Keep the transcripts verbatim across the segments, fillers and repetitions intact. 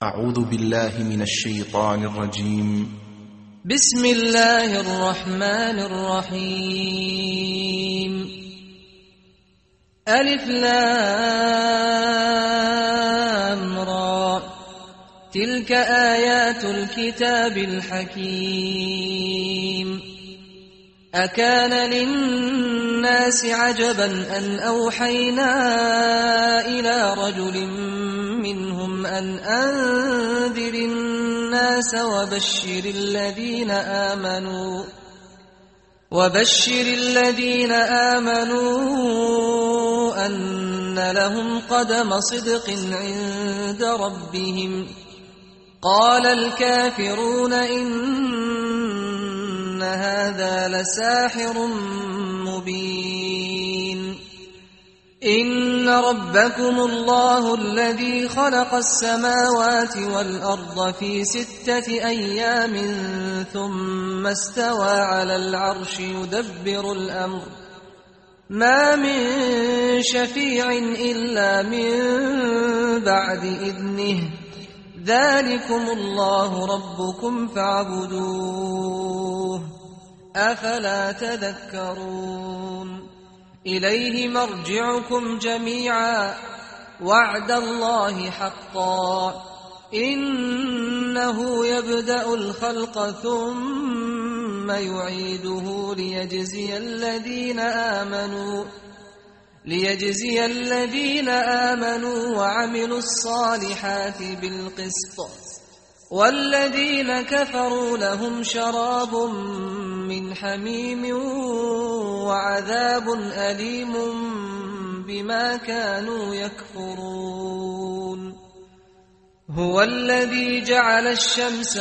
أعوذ بالله من الشيطان الرجيم. بسم الله الرحمن الرحيم. ألف لام را، تلك آيات الكتاب الحكيم. أكان للناس عجبا أن أوحينا إلى رجل منهم أن أنذر الناس وبشر الذين آمنوا وبشر الذين آمنوا أن لهم قدم صدق عند ربهم. قال الكافرون إن هذا لساحر مبين. إن ربكم الله الذي خلق السماوات والأرض في ستة أيام ثم استوى على العرش يدبر الأمر، ما من شفيع إلا من بعد إذنه، ذلكم الله ربكم فاعبدوه، أفلا تذكرون. إليه مرجعكم جميعا، وعد الله حقا، إنه يبدأ الخلق ثم يعيده ليجزي الذين آمنوا ليجزي الذين آمنوا وعملوا الصالحات بالقسط، والذين كفروا لهم شراب من حميم وعذاب أليم بما كانوا يكفرون. هو الذي جعل الشمس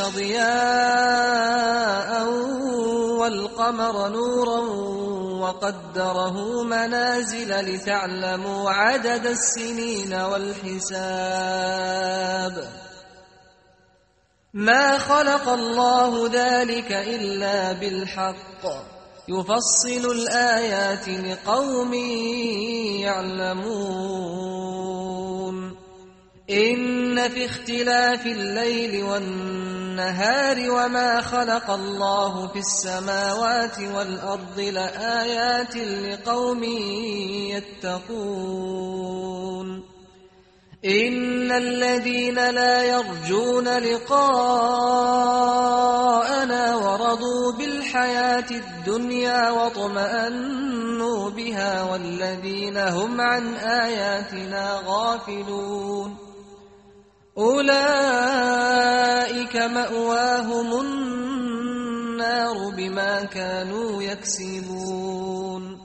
ضياء والقمر نورا وقدره منازل لتعلموا عدد السنين والحساب. ما خلق الله ذلك إلا بالحق، يفصل الآيات لقوم يعلمون. إن في اختلاف الليل والنهار وما خلق الله في السماوات والأرض لآيات لقوم يتقون. إن الذين لا يرجون لقاءنا ورضوا بالحياة الدنيا واطمأنوا بها والذين هم عن آياتنا غافلون، أولئك مأواهم النار بما كانوا يكسبون.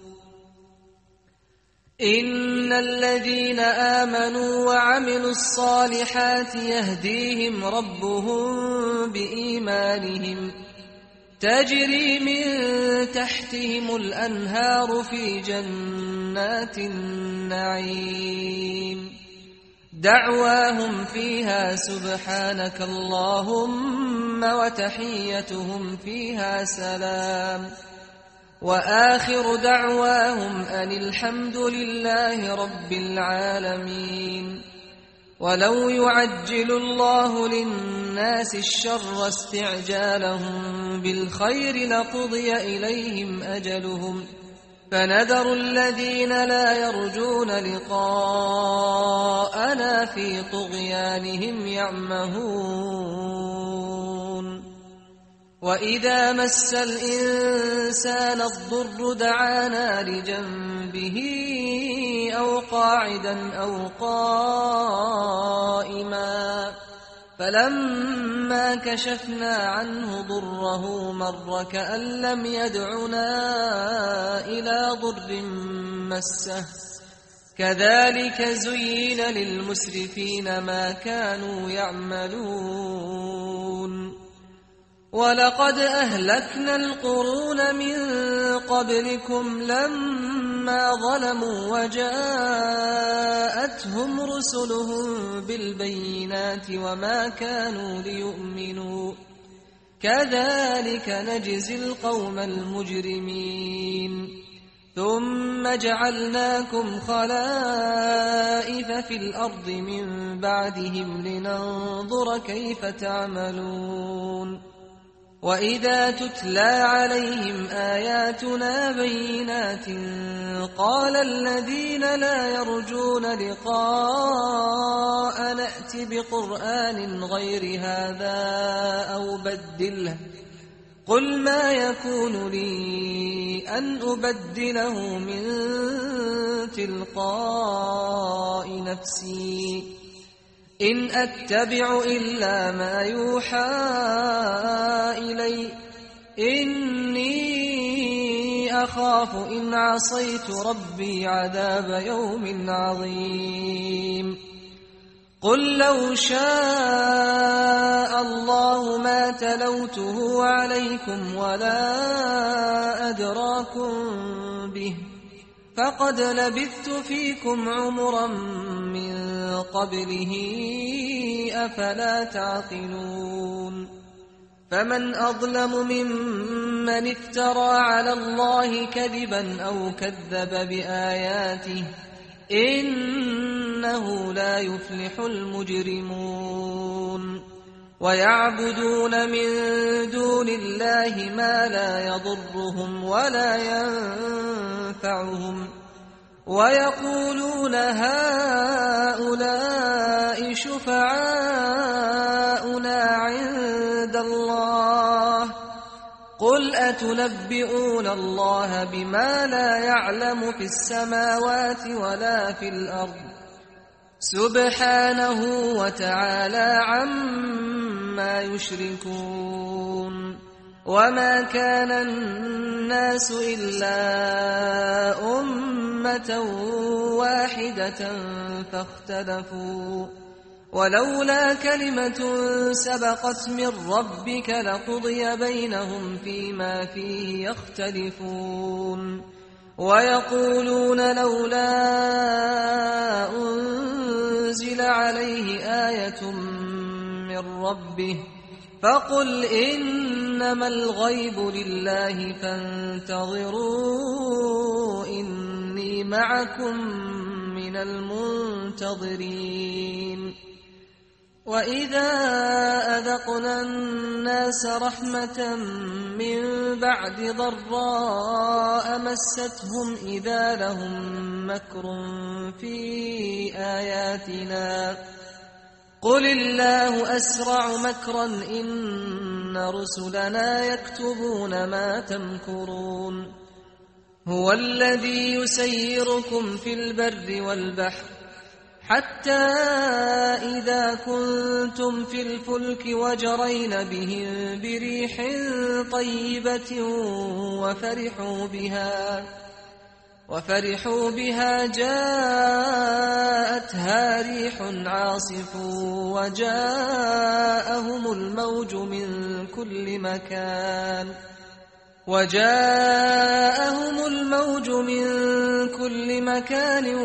إن الذين آمنوا وعملوا الصالحات يهديهم ربهم بإيمانهم، تجري من تحتهم الأنهار في جنات النعيم، دعواهم فيها سبحانك اللهم وتحيتهم فيها سلام، وآخر دعواهم أن الحمد لله رب العالمين. ولو يعجل الله للناس الشر استعجالهم بالخير لقضي إليهم أجلهم، فنذر الذين لا يرجون لقاءنا في طغيانهم يعمهون. وإذا مس الإنسان الضر دعانا لجنبه أو قاعدا أو قائما، فلما كشفنا عنه ضره مر كأن لم يدعنا إلى ضر مسه، كذلك زين للمسرفين ما كانوا يعملون. ولقد أهلكنا القرون من قبلكم لما ظلموا وجاءتهم رسلهم بالبينات وما كانوا ليؤمنوا، كذلك نجزي القوم المجرمين. ثم جعلناكم خلائف في الأرض من بعدهم لننظر كيف تعملون وإذا تتلى عليهم آياتنا بينات قال الذين لا يرجون لقاء نأت بقرآن غير هذا أو بدله قل ما يكون لي أن أبدله من تلقاء نفسي إن أتبع إلا ما يوحى إلي إني أخاف إن عصيت ربي عذاب يوم عظيم قل لو شاء الله ما تلوته عليكم ولا أدراكم به فقد لبثت فيكم عمرا من قبله أفلا تعقلون فمن أظلم ممن افترى على الله كذبا أو كذب بآياته إنه لا يفلح المجرمون ويعبدون من دون الله ما لا يضرهم ولا ينفعهم ويقولون هؤلاء شفعاؤنا عند الله قل أتنبئون الله بما لا يعلم في السماوات ولا في الأرض سبحانه وتعالى عما يشركون وما كان الناس إلا أمة واحدة فاختلفوا ولولا كلمة سبقت من ربك لقضي بينهم فيما فيه يختلفون ويقولون لولا أنزل عليه آية من ربه فقل إنما الغيب لله فانتظروا إني معكم من المنتظرين وإذا أذقنا الناس رحمة من بعد ضراء مستهم إذا لهم مكر في آياتنا قل الله أسرع مكرا إن رسلنا يكتبون ما تمكرون هو الذي يسيركم في البر والبحر حتى إذا كنتم في الفلك وجرين بهم بريح طيبة وفرحوا بها وفرحوا بها جاءتها ريح عاصف وجاءهم الموج من كل مكان وجاءهم الموج من كل مكان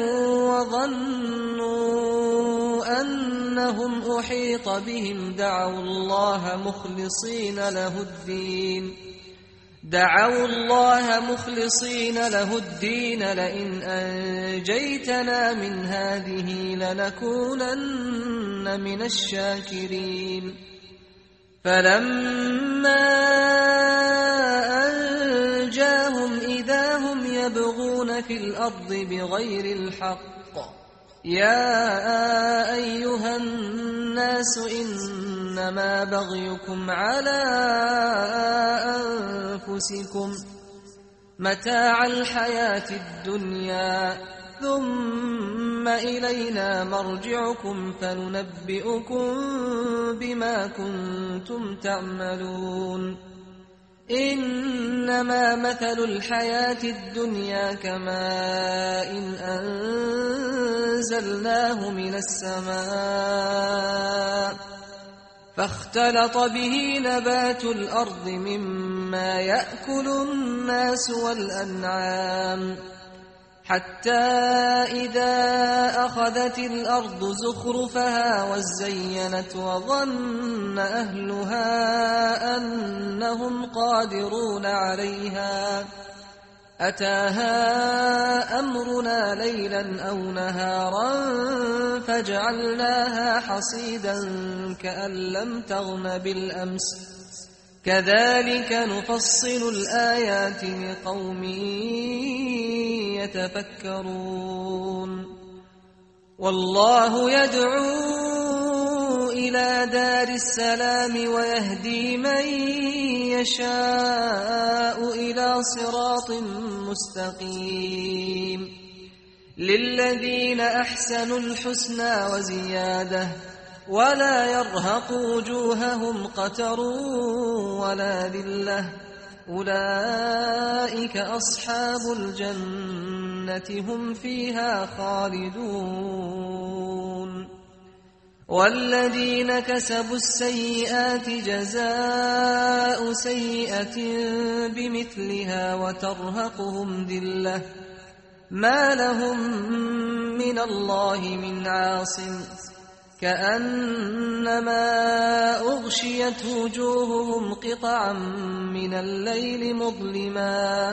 وظنوا أنهم أحيط بهم دعوا الله مخلصين له الدين دعوا الله مخلصين له الدين لئن أنجيتنا من هذه لنكونن من الشاكرين فلما أنجاهم إذا هم يبغون في الأرض بغير الحق يا أيها الناس إنما بغيكم على أنفسكم متاع الحياة الدنيا ثم إلينا مرجعكم فننبئكم بما كنتم تعملون إنما مثل الحياة الدنيا كماء إن أنزلناه من السماء فاختلط به نبات الأرض مما يأكل الناس والأنعام حتى إذا أخذت الأرض زخرفها وزينت وظن أهلها أنهم قادرون عليها أتاها أمرنا ليلا أو نهارا فجعلناها حصيدا كأن لم تغن بالأمس كذلك نفصل الآيات لقوم يتفكرون والله يدعو إلى دار السلام ويهدي من يشاء إلى صراط مستقيم للذين أحسنوا الحسنى وزيادة ولا يرهق وجوههم قتر ولا ذلة أولئك أصحاب الجنة هم فيها خالدون والذين كسبوا السيئات جزاء سيئة بمثلها وترهقهم ذلة ما لهم من الله من عاصم كأنما أغشيت وجوههم قطعا من الليل مظلما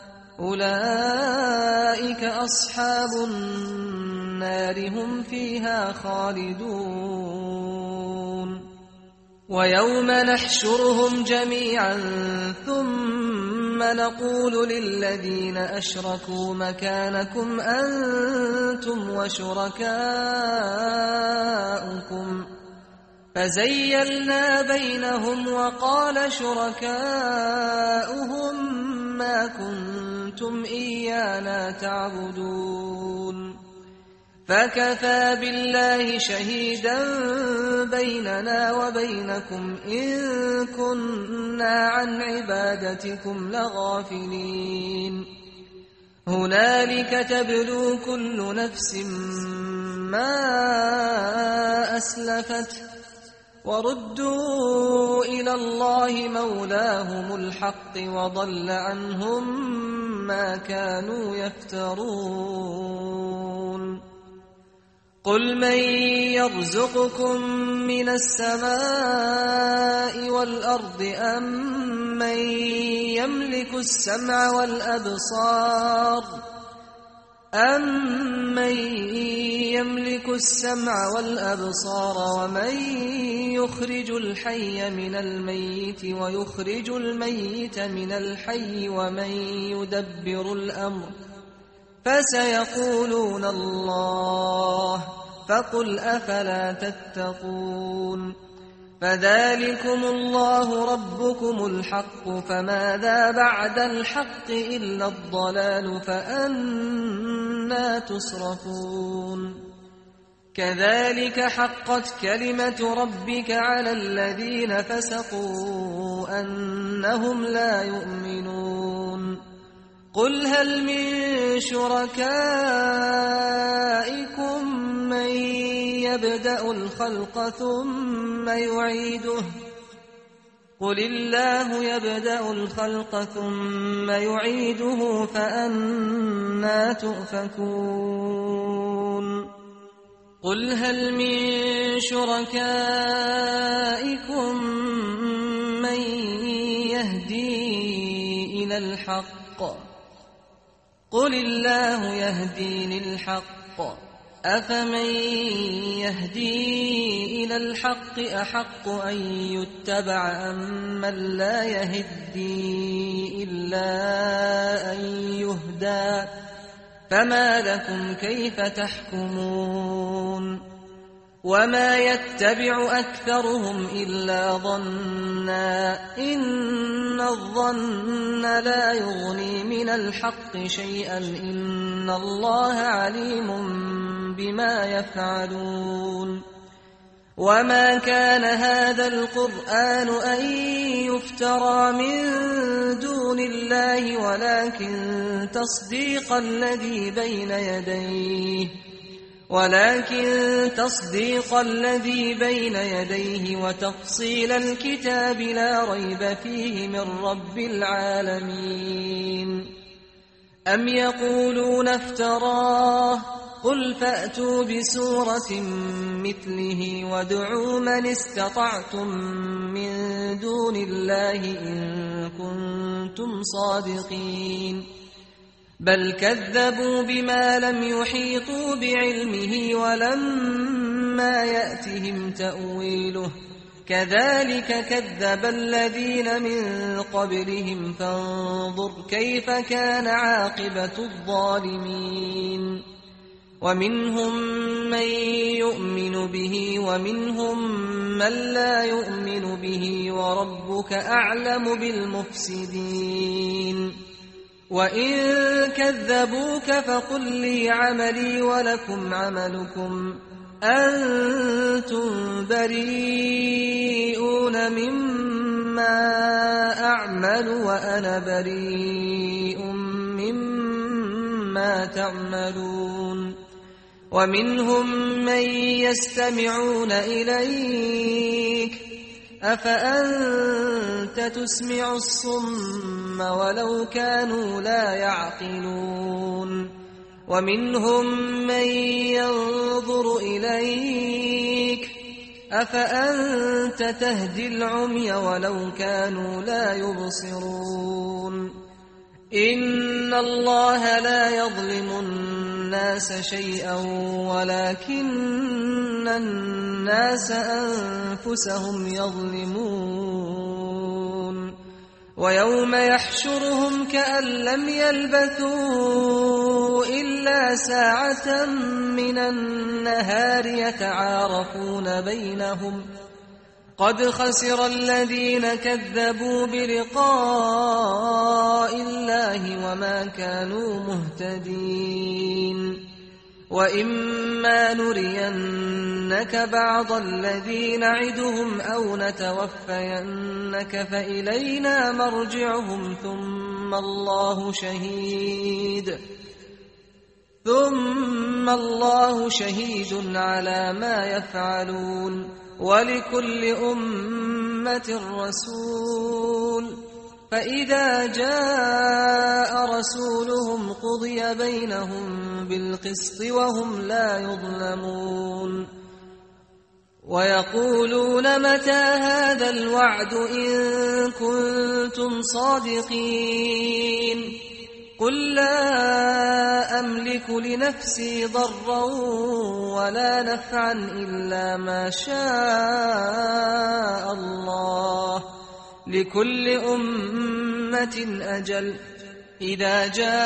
أولئك أصحاب النار هم فيها خالدون ويوم نحشرهم جميعا ثم نقول للذين أشركوا مكانكم أنتم وشركاؤكم فزيلنا بينهم وقال شركاؤهم ما كنتم إيانا تعبدون فكفى بالله شهيدا بيننا وبينكم إن كنا عن عبادتكم لغافلين هنالك تبلو كل نفس ما أسلفت وردوا إلى الله مولاهم الحق وضل عنهم ما كانوا يفترون قل من يرزقكم من السماء والأرض أم من يملك السمع والأبصار أَمَّن يَمْلِكُ السَّمْعَ وَالْأَبْصَارَ وَمَن يُخْرِجُ الْحَيَّ مِنَ الْمَيِّتِ وَيُخْرِجُ الْمَيِّتَ مِنَ الْحَيِّ وَمَن يُدَبِّرُ الْأَمْرَ فَسَيَقُولُونَ اللَّهُ فَقُلْ أَفَلَا تَتَّقُونَ فَذَلِكُمُ اللَّهُ رَبُّكُمُ الْحَقُّ فَمَاذَا بَعْدَ الْحَقِّ إِلَّا الضَّلَالُ فَأَنَّىٰ تُصْرَفُونَ كَذَلِكَ حَقَّتْ كَلِمَةُ رَبِّكَ عَلَى الَّذِينَ فَسَقُوا أَنَّهُمْ لَا يُؤْمِنُونَ قُلْ هَلْ مِن شُرَكَائِكُم مَّن يَبْدَأُ الْخَلْقَ ثُمَّ يُعِيدُهُ قُلِ اللَّهُ يَبْدَأُ الْخَلْقَ ثُمَّ يُعِيدُهُ فَأَنَّىٰ تُؤْفَكُونَ قُلْ هَلْ مِن شُرَكَائِكُم مَّن يَهْدِي إِلَى الْحَقِّ قُلِ اللَّهُ يَهْدِي لِلْحَقِّ أَفَمَن يَهْدِي إِلَى الْحَقِّ أَحَقُّ أَن يُتَّبَعَ أَمَّن لَّا يَهِدِّي إِلَّا أَن يُهْدَىٰ فَمَا لَكُمْ كَيْفَ تَحْكُمُونَ وَمَا يَتَّبِعُ أَكْثَرُهُمْ إِلَّا ظَنًّا إِنَّ الظَّنَّ لَا يُغْنِي مِنَ الْحَقِّ شَيْئًا إِنَّ اللَّهَ عَلِيمٌ بِمَا يَفْعَلُونَ وَمَا كَانَ هَٰذَا الْقُرْآنُ أَن يُفْتَرَىٰ مِن دُونِ اللَّهِ وَلَٰكِن تَصْدِيقَ الَّذِي بَيْنَ يَدَيْهِ ولكن تصديق الذي بين يديه وتفصيل الكتاب لا ريب فيه من رب العالمين أم يقولون افتراه قل فأتوا بسورة مثله وادعوا من استطعتم من دون الله إن كنتم صادقين بل كذبوا بما لم يحيطوا بعلمه ولما يأتهم تأويله كذلك كذب الذين من قبلهم فانظر كيف كان عاقبة الظالمين ومنهم من يؤمن به ومنهم من لا يؤمن به وربك أعلم بالمفسدين وإن كذبوك فقل لي عملي ولكم عملكم أنتم بريئون مما أعمل وأنا بريء مما تعملون ومنهم من يستمعون إليك أفأنت تسمع الصم ولو كانوا لا يعقلون ومنهم من ينظر إليك أفأنت تهدي العمي ولو كانوا لا يبصرون إن الله لا يظلم الناس شيئا ولكن الناس أنفسهم يظلمون ويوم يحشرهم كأن لم يلبثوا إلا ساعة من النهار يتعارفون بينهم قد خسر الذين كذبوا بلقاء الله وما كانوا مهتدين وإما نرينك بعض الذي نعدهم أو نتوفينك فإلينا مرجعهم ثم الله شهيد ثم الله شهيد على ما يفعلون ولكل أمة رسول فإذا جاء رسولهم قضي بينهم بالقسط وهم لا يظلمون ويقولون متى هذا الوعد إن كنتم صادقين قل لا أملك لنفسي ضرا ولا نفعا إلا ما شاء الله لكل أمة أجل إذا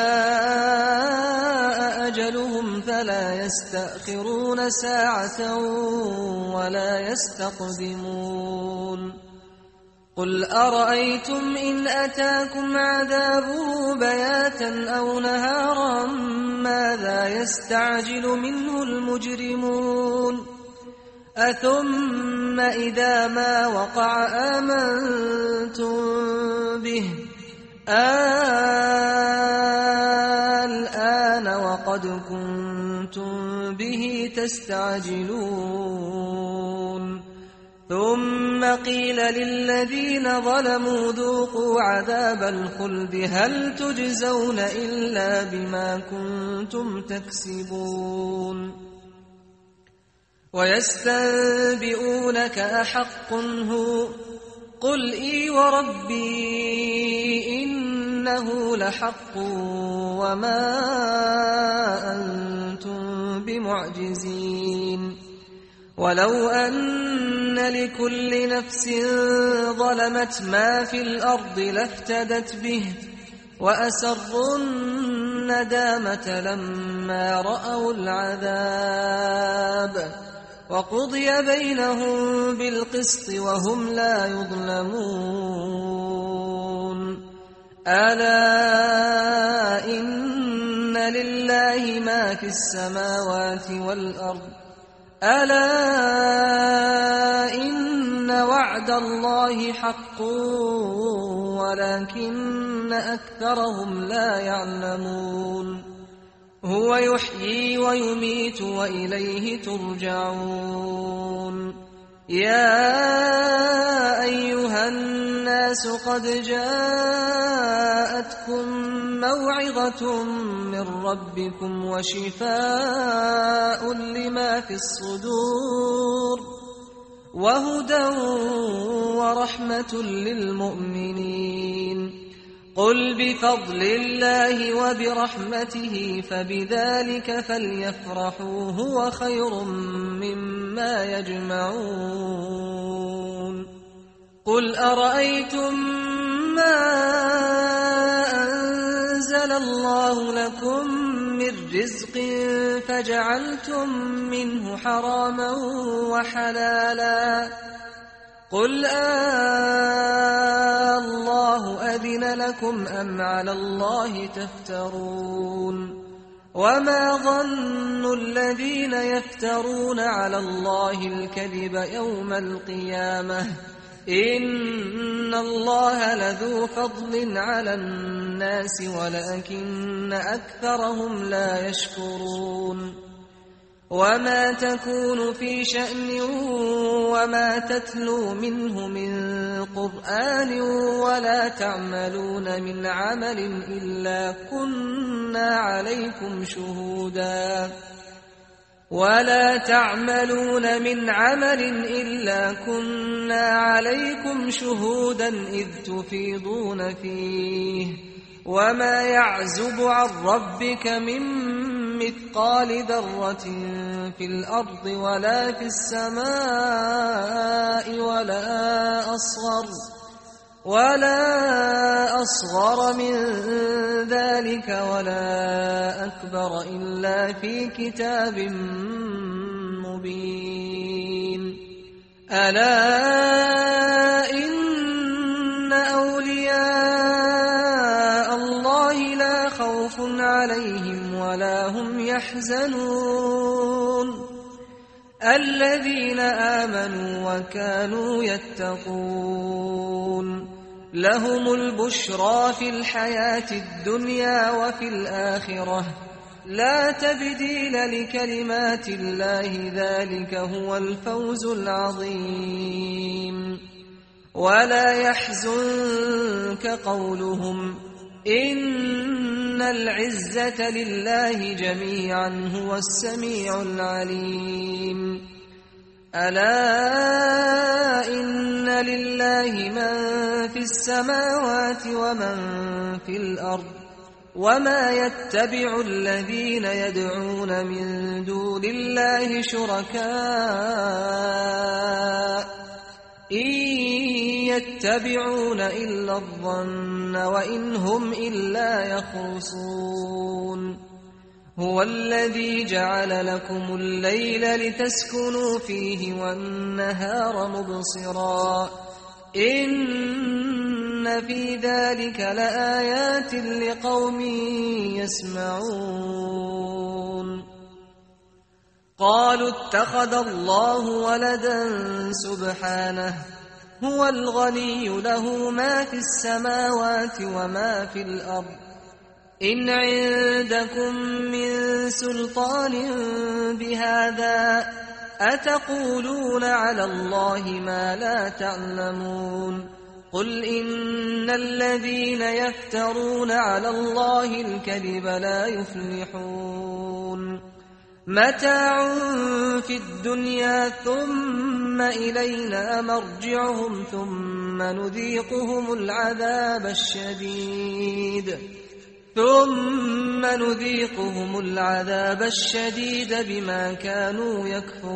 جاء أجلهم فلا يستأخرون ساعة ولا يستقدمون قل أرأيتم إن أتاكم عذابه بياتا أو نهارا ماذا يستعجل منه المجرمون أثم إذا ما وقع آمنتم به الآن وقد كنتم به تستعجلون ثم قيل للذين ظلموا ذوقوا عذاب الخلد هل تجزون إلا بما كنتم تكسبون ويستنبئونك أحق هو قل إي وربي إنه لحق وما أنتم بمعجزين ولو أن لكل نفس ظلمت ما في الأرض لافتدت به وأسروا الندامة لما رأوا العذاب وقضي بينهم بالقسط وهم لا يظلمون ألا إن لله ما في السماوات والأرض ألا إن وعد الله حق ولكن أكثرهم لا يعلمون هو يحيي ويميت وإليه ترجعون يا أيها الناس قد جاءتكم موعظة من ربكم وشفاء لما في الصدور وهدى ورحمة للمؤمنين قل بفضل الله وبرحمته فبذلك فليفرحوا هو خير مما يجمعون قل أرأيتم ما أنزل الله لكم من رزق فجعلتم منه حراما وحلالا قل آه الله أذن لكم أم على الله تفترون وما ظن الذين يفترون على الله الكذب يوم القيامة إن الله لذو فضل على الناس ولكن أكثرهم لا يشكرون وما تكون في شأن وما تتلو منه من قرآن ولا تعملون من عمل إلا كنا عليكم شهودا ولا تعملون من عمل إلا كنا عليكم شهودا إذ تفيضون فيه وما يعزب عن ربك من مثقال ذرة في الأرض ولا في السماء ولا أصغر ولا أصغر من ذلك ولا أكبر إلا في كتاب مبين ألا إن أولياء الله لا خوف عليهم ولا هم يحزنون الذين آمنوا وكانوا يتقون لهم البشرى في الحياة الدنيا وفي الآخرة لا تبديل لكلمات الله ذلك هو الفوز العظيم ولا يحزنك قولهم إن العزة لله جميعا هو السميع العليم ألا إن لله من في السماوات ومن في الأرض وما يتبع الذين يدعون من دون الله شركاء إن يتبعون إلا الظن وإن هم إلا يخرصون هو الذي جعل لكم الليل لتسكنوا فيه والنهار مبصرا إن في ذلك لآيات لقوم يسمعون قالوا اتخذ الله ولدا سبحانه هو الغني له ما في السماوات وما في الأرض إن عندكم من سلطان بهذا أتقولون على الله ما لا تعلمون قل إن الذين يفترون على الله الكذب لا يفلحون متاع في الدنيا ثم إلينا مرجعهم ثم نذيقهم العذاب الشديد ثم نذيقهم العذاب الشديد بما كانوا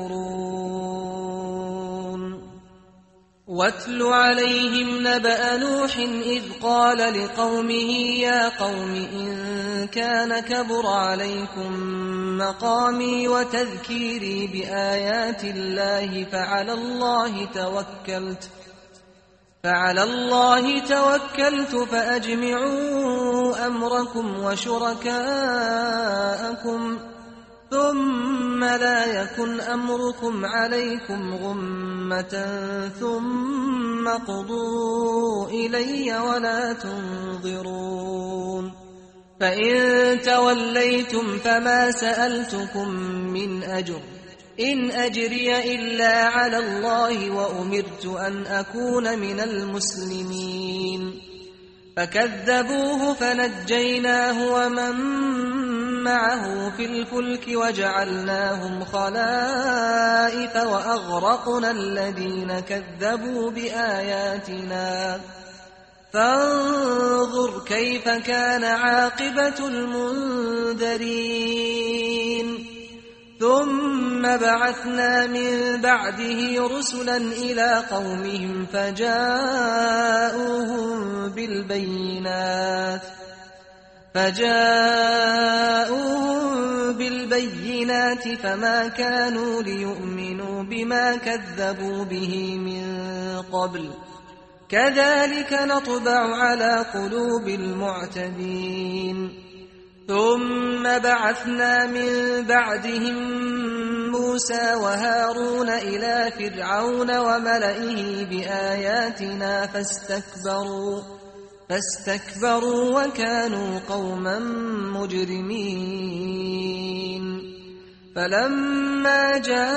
يكفرون واتل عليهم نبأ نوح إذ قال لقومه يا قوم إن كان كبر عليكم مقامي وتذكيري بآيات الله فعلى الله توكلت فعلى الله توكلت فأجمعوا أمركم وشركاءكم ثم لا يكن أمركم عليكم غمة ثم قضوا إلي ولا تنظرون فإن توليتم فما سألتكم من أجر إن أجري إلا على الله وأمرت أن أكون من المسلمين فكذبوه فنجيناه ومن معه في الفلك وجعلناهم خلائف وأغرقنا الذين كذبوا بآياتنا فانظر كيف كان عاقبة المنذرين ثم بعثنا من بعده رسلا إلى قومهم فجاءوهم بالبينات فجاءوهم بالبينات فما كانوا ليؤمنوا بما كذبوا به من قبل كذلك نطبع على قلوب المعتدين ثم بعثنا من بعدهم موسى وهارون إلى فرعون وملئه بآياتنا فاستكبروا فاستكبروا وكانوا قوما مجرمين فلما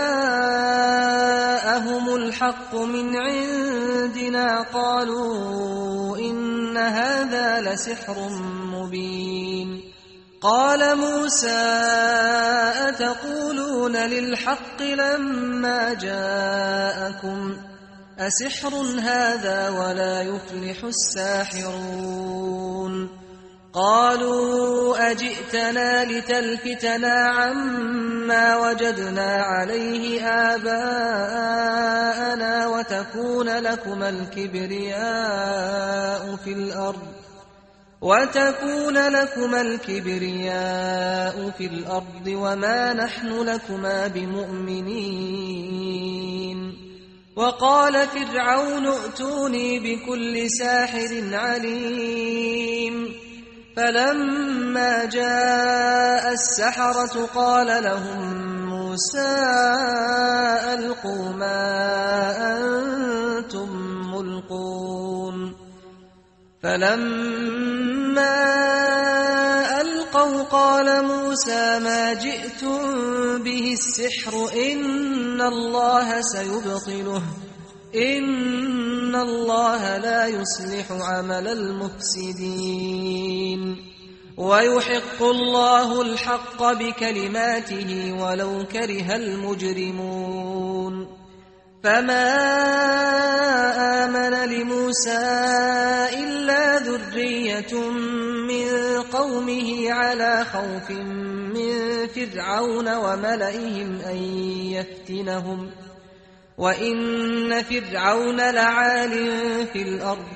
جاءهم الحق من عندنا قالوا إن هذا لسحر مبين قال موسى أتقولون للحق لما جاءكم أسحر هذا ولا يفلح الساحرون قالوا أجئتنا لتلفتنا عما وجدنا عليه آباءنا وتكون لكما الكبرياء في الأرض وتكون لكما الكبرياء في الأرض وما نحن لكما بمؤمنين وقال فرعون ائتوني بكل ساحر عليم فلما جاء السحرة قال لهم موسى ألقوا ما أنتم ملقون فلما ألقوا قال موسى ما جئتم به السحر إن الله سيبطله إن الله لا يصلح عمل المفسدين ويحق الله الحق بكلماته ولو كره المجرمون فما آمن لموسى إلا ذرية من قومه على خوف من فرعون وملئهم أن يفتنهم وإن فرعون لعال في الأرض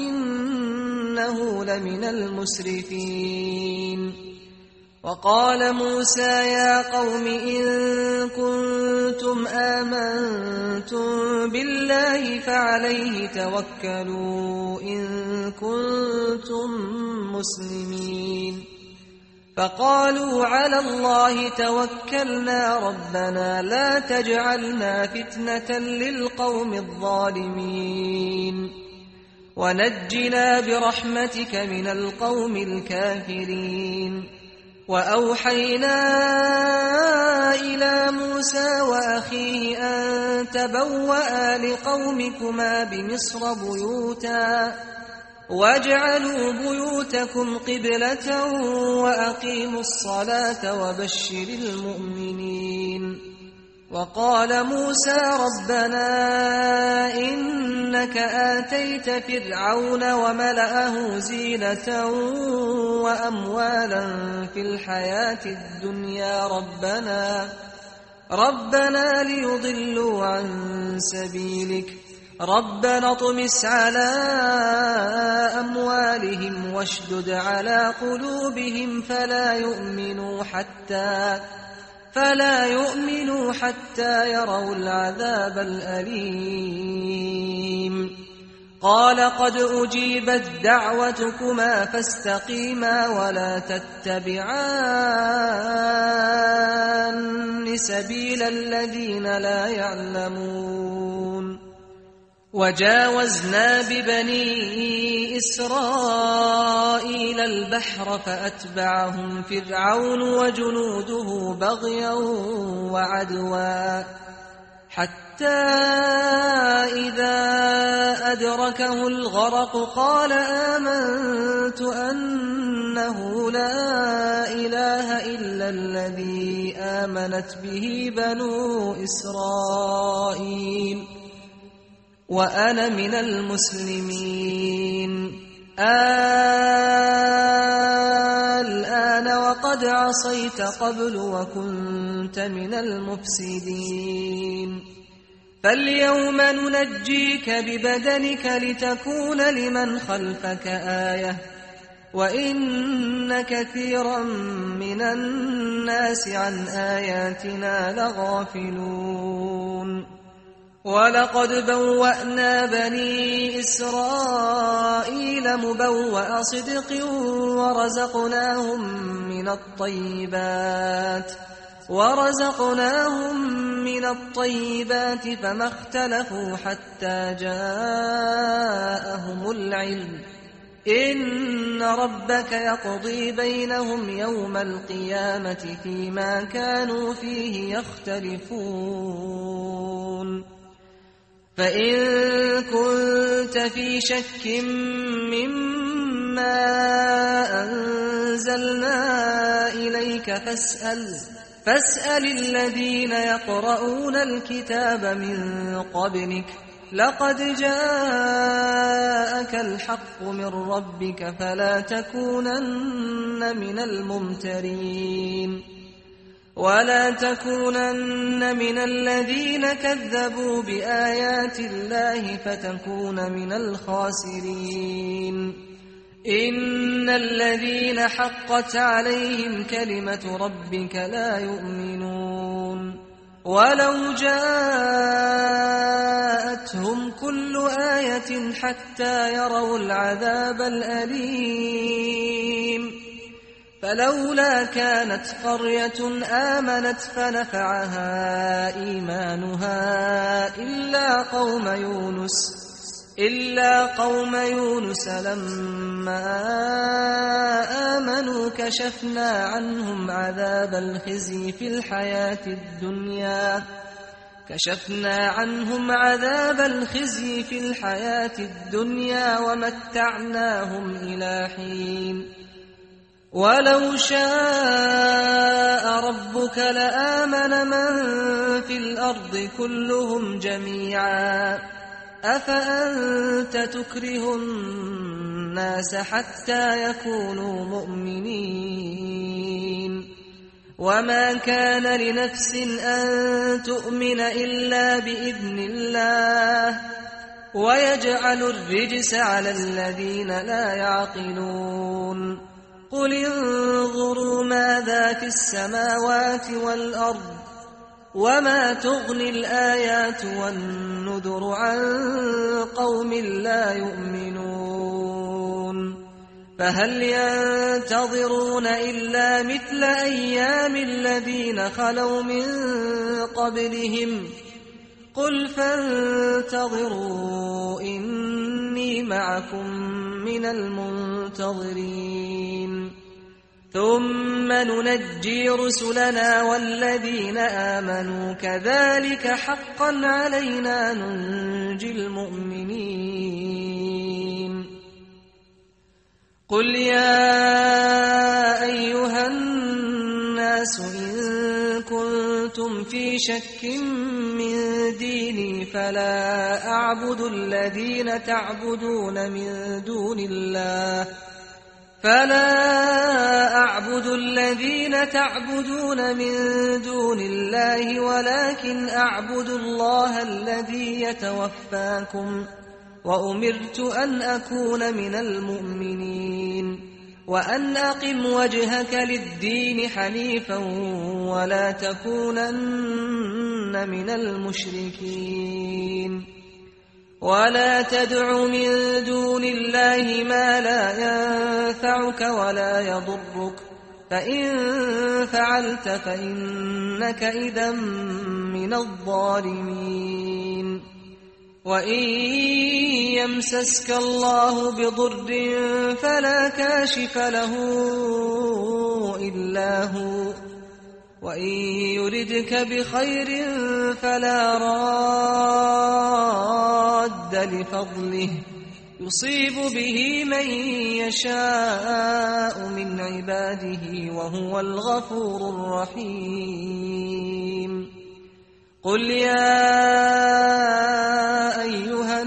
وإنه لمن المسرفين وقال موسى يا قوم إن كنتم آمنتم بالله فعليه توكلوا إن كنتم مسلمين فقالوا على الله توكلنا ربنا لا تجعلنا فتنة للقوم الظالمين ونجنا برحمتك من القوم الكافرين وأوحينا إلى موسى وأخيه أن تبوأ لقومكما بمصر بيوتا واجعلوا بيوتكم قبلة وأقيموا الصلاة وبشر المؤمنين وقال موسى ربنا إنك آتيت فرعون وملأه زينة وأموالا في الحياة الدنيا ربنا ربنا ليضلوا عن سبيلك ربنا اطمس على أموالهم واشدد على قلوبهم فلا يؤمنوا حتى فلا يؤمنوا حتى يروا العذاب الأليم قال قد أجيبت دعوتكما فاستقيما ولا تتبعان سبيل الذين لا يعلمون وجاوزنا ببني إسرائيل البحر فأتبعهم فرعون وجنوده بغيا وعدوا حتى إذا أدركه الغرق قال آمنت أنه لا إله إلا الذي آمنت به بنو إسرائيل وأنا من المسلمين. الآن وقد عصيت قبل وكنت من المفسدين. فاليوم ننجيك ببدنك لتكون لمن خلفك آية وإن كثيرا من الناس عن آياتنا لغافلون. ولقد بوأنا بني إسرائيل مبوأ صدق ورزقناهم من الطيبات ورزقناهم من الطيبات فما اختلفوا حتى جاءهم العلم. إن ربك يقضي بينهم يوم القيامة فيما كانوا فيه يختلفون. فإن كنت في شك مما أنزلنا إليك فاسأل فاسأل الذين يقرؤون الكتاب من قبلك لقد جاءك الحق من ربك فلا تكونن من الممترين. ولا تكونن من الذين كذبوا بآيات الله فتكون من الخاسرين. إن الذين حقت عليهم كلمة ربك لا يؤمنون. ولو جاءتهم كل آية حتى يروا العذاب الأليم فلولا كانت قرية آمنت فنفعها إيمانها إلا قوم يونس إلا قوم يونس لما آمنوا كشفنا عنهم عذاب الخزي في الحياة الدنيا كشفنا عنهم عذاب الخزي في الحياة الدنيا ومتعناهم إلى حين. ولو شاء ربك لآمن من في الأرض كلهم جميعا أفأنت تكره الناس حتى يكونوا مؤمنين. وما كان لنفس أن تؤمن إلا بإذن الله ويجعل الرجس على الذين لا يعقلون. قل انظروا ماذا في السماوات والأرض وما تغني الآيات والنذر عن قوم لا يؤمنون. فهل ينتظرون إلا مثل أيام الذين خلوا من قبلهم قل فانتظروا إني معكم من المنتظرين. ثم ننجي رسلنا والذين آمنوا كذلك حقا علينا ننجي المؤمنين. قل يا أيها الناس إن كنتم في شك من ديني فلا أعبد الذين تعبدون من دون الله فلا أعبد الذين تعبدون من دون الله ولكن أعبد الله الذي يتوفاكم وأمرت أن أكون من المؤمنين. وأن أقم وجهك للدين حنيفا ولا تكونن من المشركين. ولا تدع من دون الله ما لا ينفعك ولا يضرك فإن فعلت فإنك إذا من الظالمين. وإن يمسسك الله بضر فلا كاشف له إلا هو وإن يردك بخير فلا راد لفضله يصيب به من يشاء من عباده وهو الغفور الرحيم. قل يا أيها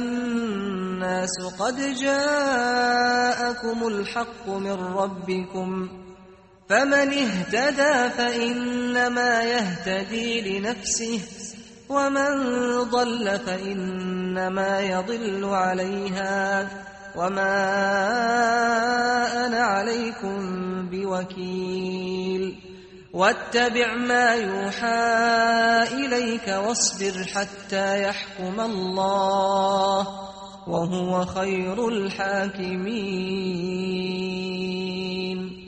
الناس قد جاءكم الحق من ربكم فمن اهتدى فإنما يهتدي لنفسه ومن ضل فإنما يضل عليها وما أنا عليكم بوكيل واتبع ما يوحى إليك واصبر حتى يحكم الله وهو خير الحاكمين.